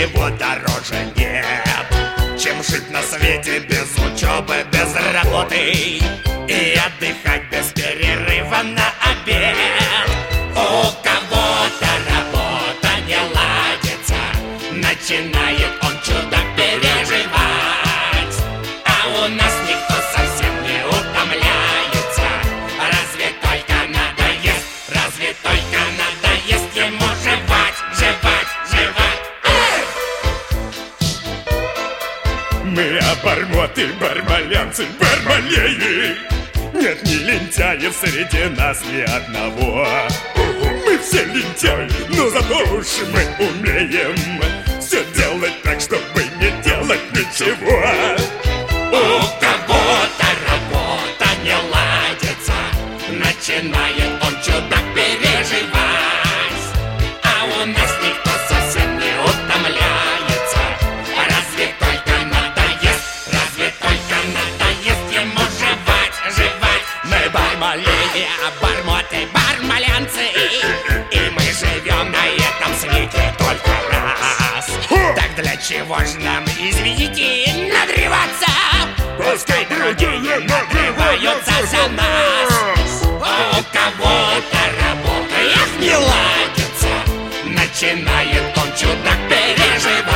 ничего дороже нет, чем жить на свете без учебы, без работы и отдыхать без перерыва на обед. У кого-то работа не ладится, начинает он чудо переживать, а у нас никто совсем не утомляется. Разве только надоест, разве только надоест ему жевать, жевать, жевать. Мы обормоты, бармалянцы, бармалеи. Нет ни лентяев среди нас ни одного. Мы все лентяи, но зато уж мы умеем все делать так, чтобы не делать ничего. У кого-то работа не ладится, начинает он чудо переживать, а у нас никто совсем не утомляется. Разве только надоест ему жевать, жевать. Мы бармалеи, обормоты, бармалянцы, и мы живем на этом свете только раз. Так для чего ж нам, извините, надрываться? Пускай другие надрываются за нас. У кого-то работа их не ладится, начинает он чудо переживать.